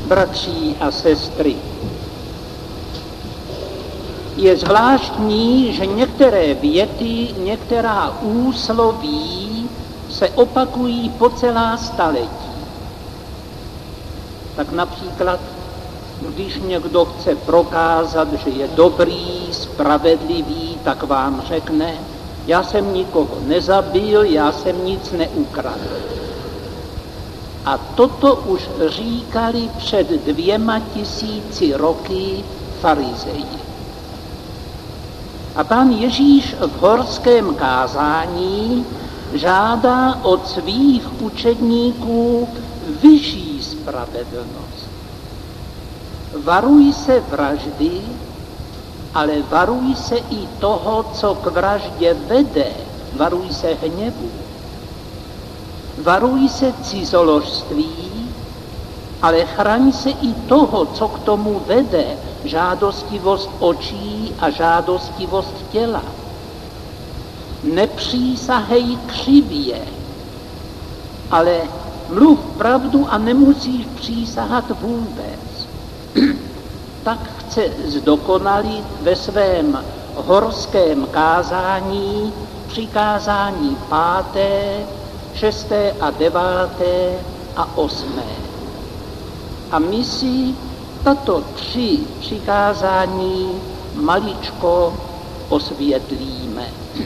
bratří a sestry. Je zvláštní, že některé věty, některá úsloví se opakují po celá staletí. Tak například, když někdo chce prokázat, že je dobrý, spravedlivý, tak vám řekne, já jsem nikoho nezabil, já jsem nic neukradl. A toto už říkali před 2000 roky farizeji. A Pán Ježíš v horském kázání žádá od svých učedníků vyšší spravedlnost. Varuj se vraždy, ale varuj se i toho, co k vraždě vede. Varuj se hněvu. Varuj se cizoložství, ale chraň se i toho, co k tomu vede. Žádostivost očí a žádostivost těla. Nepřísahej křivě, ale mluv pravdu a nemusíš přísahat vůbec. Tak chce zdokonalit ve svém horském kázání přikázání 5., 6. a 9. a 8. A my si tato 3 přikázání maličko osvětlíme.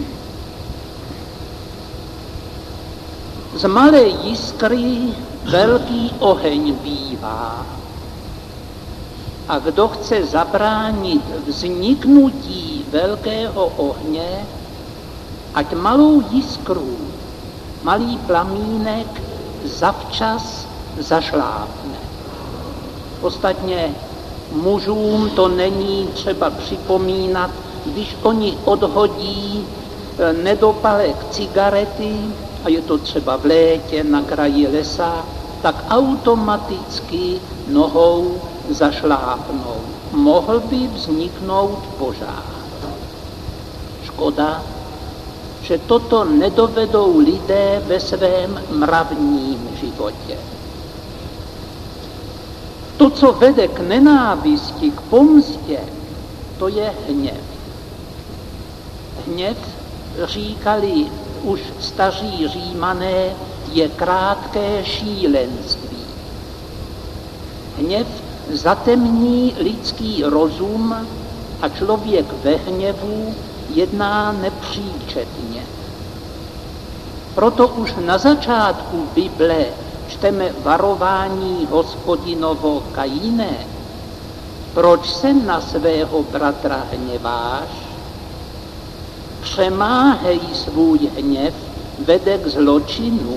Z malé jiskry velký oheň bývá. A kdo chce zabránit vzniknutí velkého ohně, ať malou jiskru, malý plamínek zavčas zašlápne. Ostatně mužům to není třeba připomínat, když oni odhodí nedopalek cigarety, a je to třeba v létě na kraji lesa, tak automaticky nohou zašlápnou. Mohl by vzniknout požár. Škoda, že toto nedovedou lidé ve svém mravním životě. To, co vede k nenávisti, k pomstě, to je hněv. Hněv, říkali už staří Římané, je krátké šílenství. Hněv zatemní lidský rozum a člověk ve hněvu jedná nepříčetně. Proto už na začátku Bible čteme varování Hospodinovo Kajíne. Proč se na svého bratra hněváš? Přemáhej svůj hněv, vede k zločinu.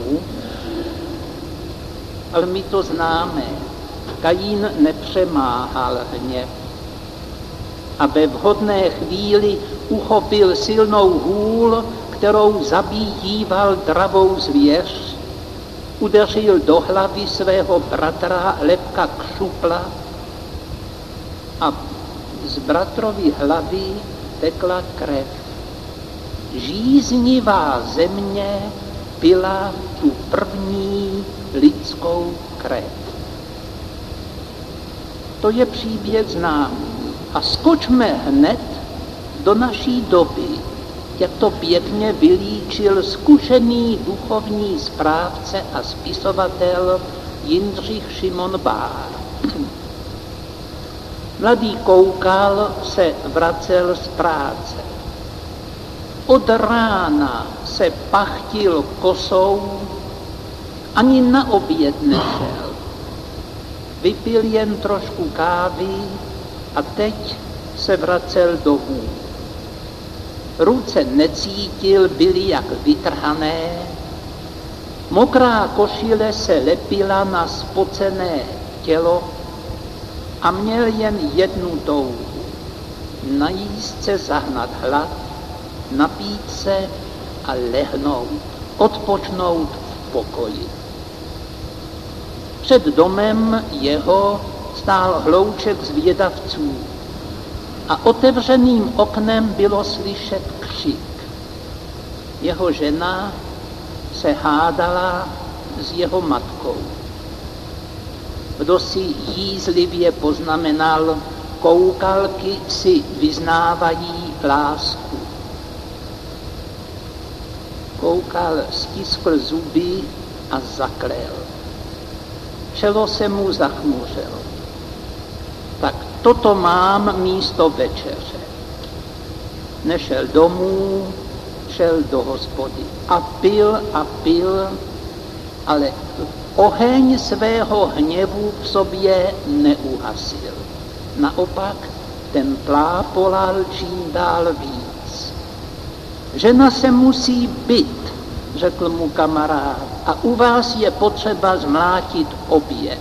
Ale my to známe. Kajín nepřemáhal hněv. A ve vhodné chvíli uchopil silnou hůl, kterou zabíjíval dravou zvěř, udeřil do hlavy svého bratra lebka křupla a z bratrovy hlavy tekla krev. Žíznivá země pila tu první lidskou krev. To je příběh známý. A skočme hned do naší doby, jak to pěkně vylíčil zkušený duchovní správce a spisovatel Jindřich Šimon Bár. Mladý koukal se vracel z práce. Od rána se pachtil kosou, ani na oběd nešel. Vypil jen trošku kávy a teď se vracel domů. Ruce necítil, byly jak vytrhané, mokrá košile se lepila na spocené tělo a měl jen jednu touhu. Najíst se, zahnat hlad, napít se a lehnout, odpočnout v pokoji. Před domem jeho stál hlouček zvědavců a otevřeným oknem bylo slyšet křik. Jeho žena se hádala s jeho matkou. Kdo si jízlivě poznamenal, koukalky si vyznávají lásku. Koukal stiskl zuby a zaklel. Čelo se mu zachmuřilo. Tak toto mám místo večeře. Nešel domů, šel do hospody a pil, ale oheň svého hněvu v sobě neuhasil. Naopak, ten plápolal čím dál víc. Žena se musí být, řekl mu kamarád, a u vás je potřeba zmlátit obě.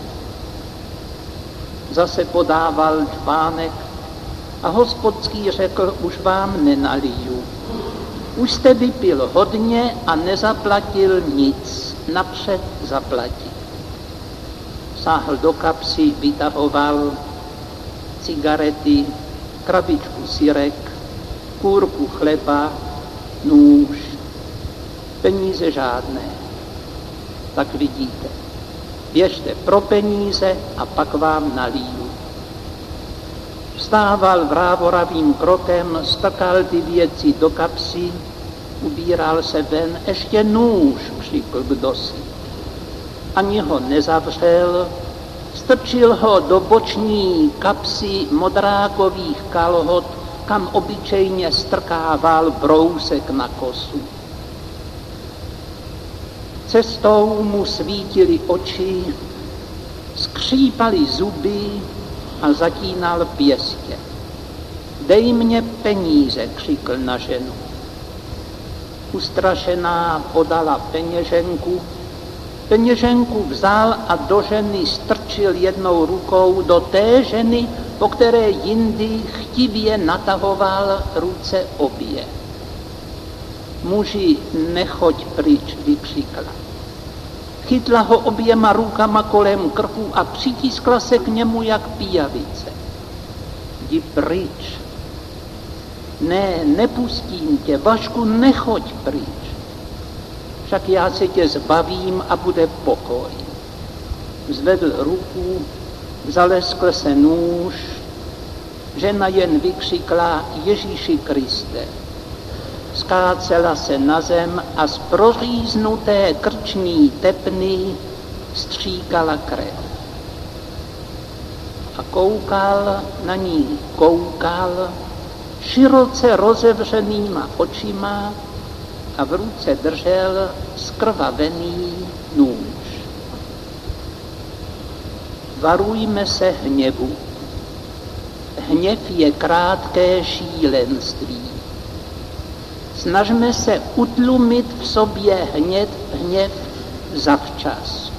Zase podával čvánek a hospodský řekl, už vám nenaliju. Už jste vypil hodně a nezaplatil nic, napřed zaplatit. Sáhl do kapsy, vytahoval cigarety, krabičku syrek, kůrku chleba, nůž, peníze žádné. Tak vidíte, běžte pro peníze a pak vám naliju. Vstával vrávoravým krokem, strkal ty věci do kapsy, ubíral se ven, ještě nůž, křikl kdosi. Ani ho nezavřel, strčil ho do boční kapsy modrákových kalhot, kam obyčejně strkával brousek na kosu. Cestou mu svítily oči, skřípaly zuby a zatínal pěstě. Dej mě peníze, křikl na ženu. Ustrašená podala peněženku. Peněženku vzal a do ženy strčil jednou rukou do té ženy, po které jindy chtivě natahoval ruce obě. Muži, nechoď pryč, vykřikla. Chytla ho oběma rukama kolem krku a přitiskla se k němu jak pijavice. Jdi pryč. Ne, nepustím tě, Vašku, nechoď pryč. Však já se tě zbavím a bude pokoj. Zvedl ruku, zaleskl se nůž, žena jen vykřikla Ježíši Kriste. Skácela se na zem a z proříznuté krční tepny stříkala krev. A koukal na ní, široce rozevřenýma očima a v ruce držel skrvavený nůž. Varujme se hněvu. Hněv je krátké šílenství. Snažme se utlumit v sobě hněv zavčas.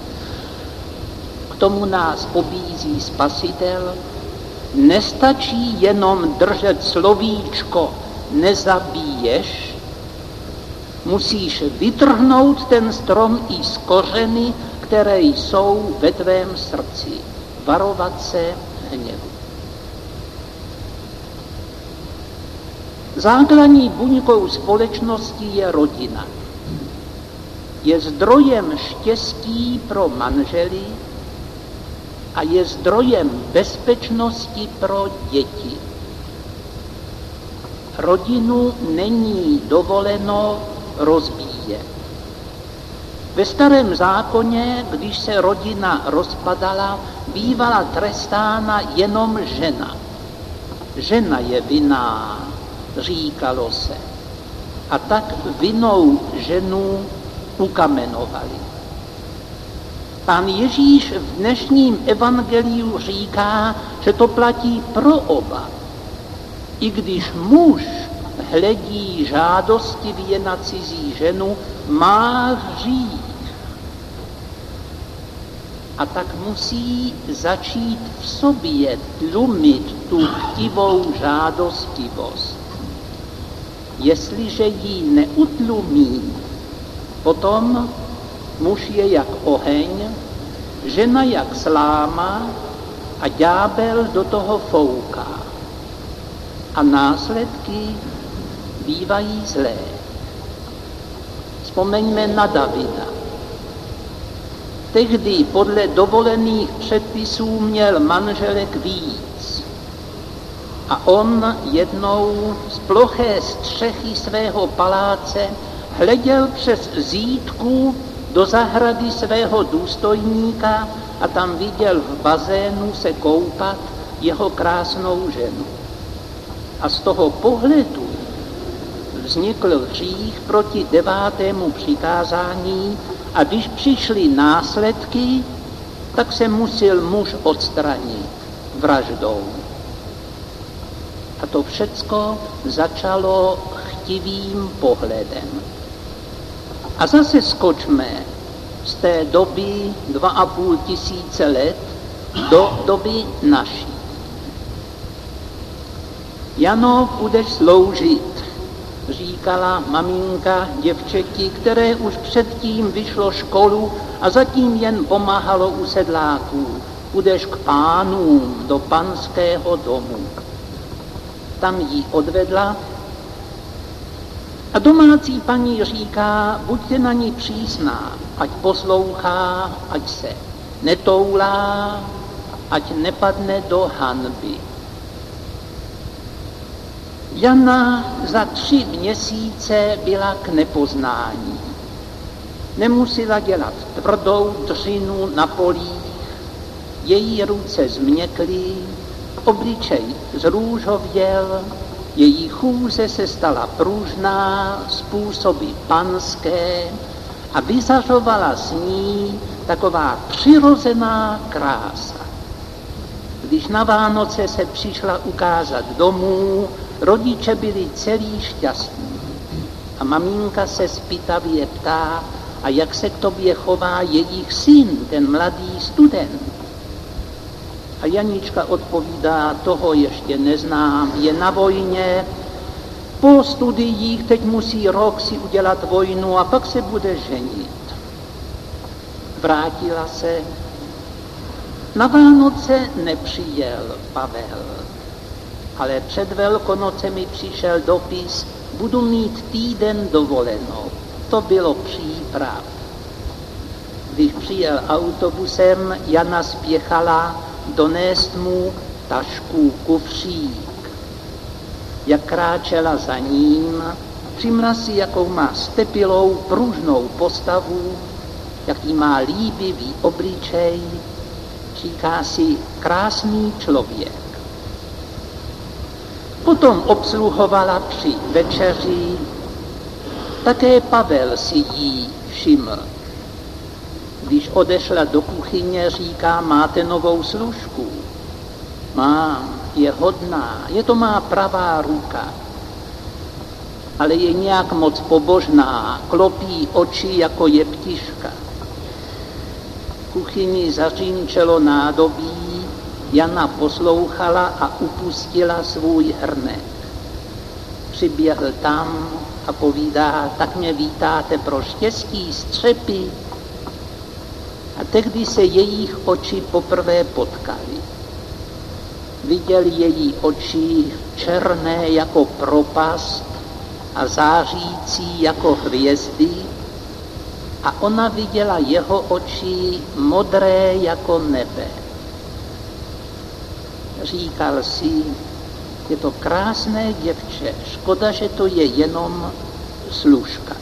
K tomu nás pobízí Spasitel. Nestačí jenom držet slovíčko nezabíješ, musíš vytrhnout ten strom i z kořeny, které jsou ve tvém srdci. Varovat se hněvu. Základní buňkou společnosti je rodina. Je zdrojem štěstí pro manžely a je zdrojem bezpečnosti pro děti. Rodinu není dovoleno rozbíjet. Ve Starém zákoně, když se rodina rozpadala, bývala trestána jenom žena. Žena je vinná, říkalo se. A tak vinnou ženu ukamenovali. Pán Ježíš v dnešním evangeliu říká, že to platí pro oba. I když muž hledí žádostivě na cizí ženu, má hřích. A tak musí začít v sobě tlumit tu chtivou žádostivost. Jestliže ji neutlumí, potom muž je jak oheň, žena jak sláma a ďábel do toho fouká. A následky bývají zlé. Vzpomeňme na Davida. Tehdy podle dovolených předpisů měl manželek víc. A on jednou z ploché střechy svého paláce hleděl přes zítku do zahrady svého důstojníka a tam viděl v bazénu se koupat jeho krásnou ženu. A z toho pohledu vznikl hřích proti 9. přikázání a když přišly následky, tak se musel muž odstranit vraždou. A to všecko začalo chtivým pohledem. A zase skočme z té doby 2,5 tisíce let do doby naší. Jano, budeš sloužit, říkala maminka děvčeti, které už předtím vyšlo školu a zatím jen pomáhalo u sedláků. Budeš k pánům do panského domu. Tam ji odvedla a domácí paní říká, buďte na ní přísná, ať poslouchá, ať se netoulá, ať nepadne do hanby. Jana za 3 měsíce byla k nepoznání. Nemusela dělat tvrdou dřinu na polích, její ruce změkly, obličej zrůžověl, její chůze se stala pružná, způsoby panské a vyzařovala s ní taková přirozená krása. Když na Vánoce se přišla ukázat domů, rodiče byli celý šťastní. A maminka se zpytavě ptá, a jak se k tobě chová jejich syn, ten mladý student? A Janička odpovídá, toho ještě neznám, je na vojně, po studiích teď musí rok si udělat vojnu a pak se bude ženit. Vrátila se. Na Vánoce nepřijel Pavel, ale před Velkonocemi přišel dopis, budu mít týden dovolenou. To bylo příprav. Když přijel autobusem, Jana spěchala donést mu tašku, kufřík. Jak kráčela za ním, všimla si, jakou má stepilou, pružnou postavu, jaký má líbivý obličej, říká si krásný člověk. Potom obsluhovala při večeři, také Pavel si jí všiml. Když odešla do kuchyně, říká, máte novou služku? Mám, je hodná, je to má pravá ruka, ale je nějak moc pobožná, klopí oči jako jeptiška. V kuchyni zařínčelo nádobí, Jana poslouchala a upustila svůj hrnek. Přiběhl tam a povídá, tak mě vítáte pro štěstí, střepy. A tehdy se jejich oči poprvé potkaly. Viděl její oči černé jako propast a zářící jako hvězdy a ona viděla jeho oči modré jako nebe. Říkal si, je to krásné děvče, škoda, že to je jenom služka.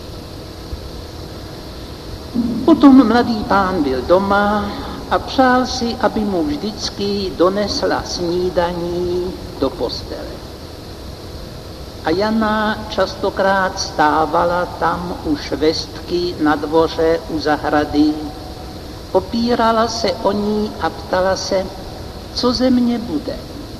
Potom mladý pán byl doma a přál si, aby mu vždycky donesla snídaní do postele. A Jana častokrát stávala tam u švestky na dvoře u zahrady, opírala se o ní a ptala se, co ze mě bude.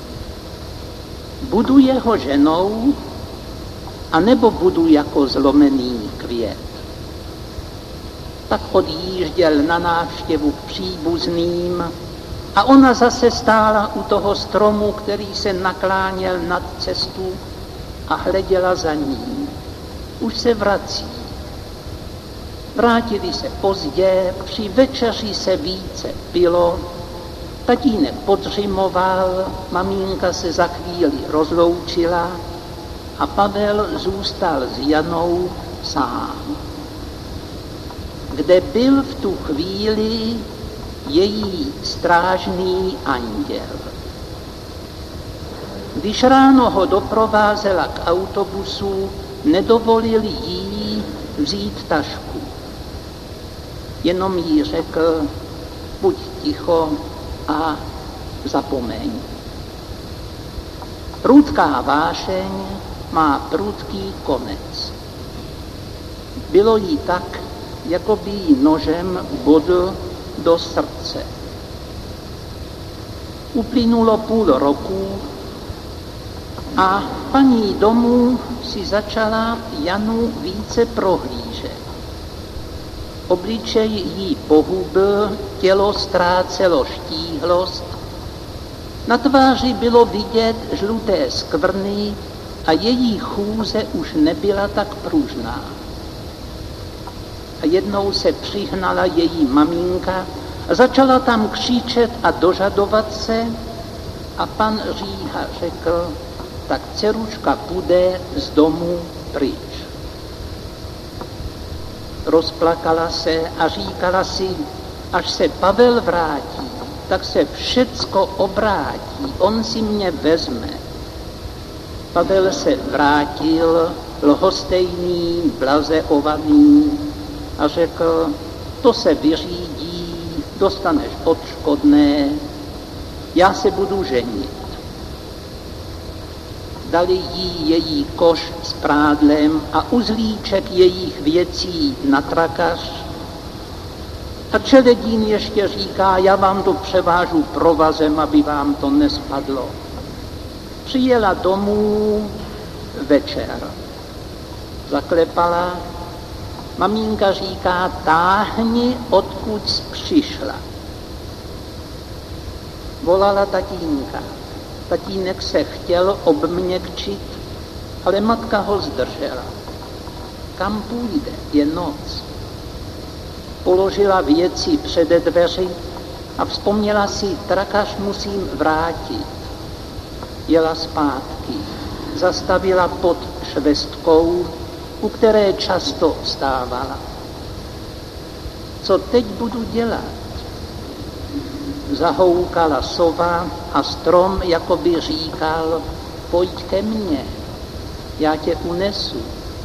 Budu jeho ženou, anebo budu jako zlomený květ. Tak odjížděl na návštěvu k příbuzným a ona zase stála u toho stromu, který se nakláněl nad cestu a hleděla za ním. Už se vrací. Vrátili se pozdě, při večeři se více pilo, tatínek podřimoval, maminka se za chvíli rozloučila a Pavel zůstal s Janou sám. kde byl v tu chvíli její strážný anděl. Když ráno ho doprovázela k autobusu, nedovolil jí vzít tašku. Jenom jí řekl, buď ticho a zapomeň. Prudká vášeň má prudký konec. Bylo jí tak, jako by jí nožem bodl do srdce. Uplynulo půl roku a paní domů si začala Janu více prohlížet. Obličej jí pohubl, tělo ztrácelo štíhlost, na tváři bylo vidět žluté skvrny a její chůze už nebyla tak pružná. A jednou se přihnala její maminka a začala tam křičet a dožadovat se a pan Říha řekl, tak dceruška půjde z domu pryč. Rozplakala se a říkala si, až se Pavel vrátí, tak se všecko obrátí, on si mě vezme. Pavel se vrátil, lhostejný, blazeovaný a řekl, to se vyřídí, dostaneš odškodné, já se budu ženit. Dali jí její koš s prádlem a uzlíček jejich věcí na trakař. A Čeledín ještě říká, já vám to převážu provazem, aby vám to nespadlo. Přijela domů večer. Zaklepala. Maminka říká, táhni, odkud jsi přišla. Volala tatínka. Tatínek se chtěl obměkčit, ale matka ho zdržela. Kam půjde? Je noc. Položila věci před dveři a vzpomněla si, trakař musím vrátit. Jela zpátky. Zastavila pod švestkou, u které často stávala. Co teď budu dělat? Zahoukala sova a strom jakoby říkal, pojď ke mně, já tě unesu.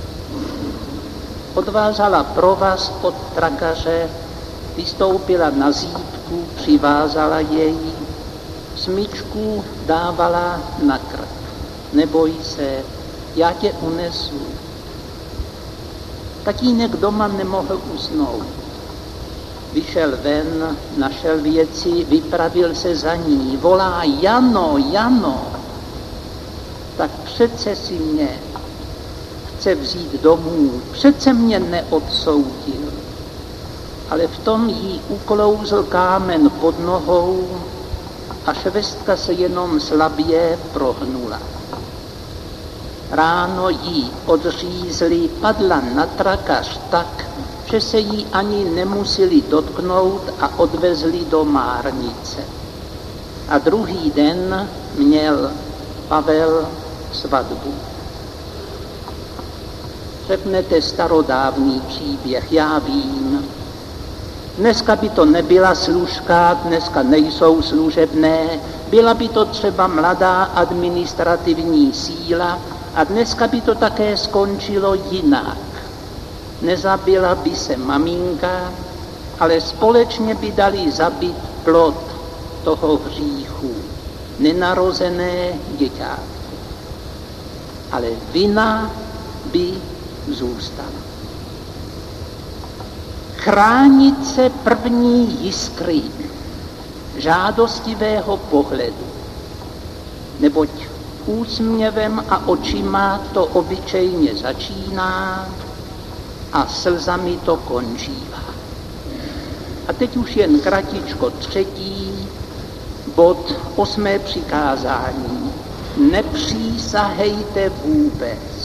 Odvázala provaz od trakaře, vystoupila na zípku, přivázala jej, smyčku dávala na krk. Neboj se, já tě unesu. Tatínek doma nemohl usnout. Vyšel ven, našel věci, vypravil se za ní, volá Jano, Jano. Tak přece si mě chce vzít domů, přece mě neodsoudil. Ale v tom jí uklouzl kámen pod nohou a švestka se jenom slabě prohnula. Ráno jí odřízli, padla na trakař tak, že se jí ani nemuseli dotknout a odvezli do márnice. A druhý den měl Pavel svatbu. Řeknete starodávný příběh, já vím. Dneska by to nebyla služka, dneska nejsou služebné, byla by to třeba mladá administrativní síla a dneska by to také skončilo jinak. Nezabila by se maminka, ale společně by dali zabít plod toho hříchu, nenarozené děťátko. Ale vina by zůstala. Chránit se první jiskry žádostivého pohledu, neboť úsměvem a očima to obyčejně začíná a slzami to končívá. A teď už jen kratičko třetí bod 8. přikázání. Nepřísahejte vůbec.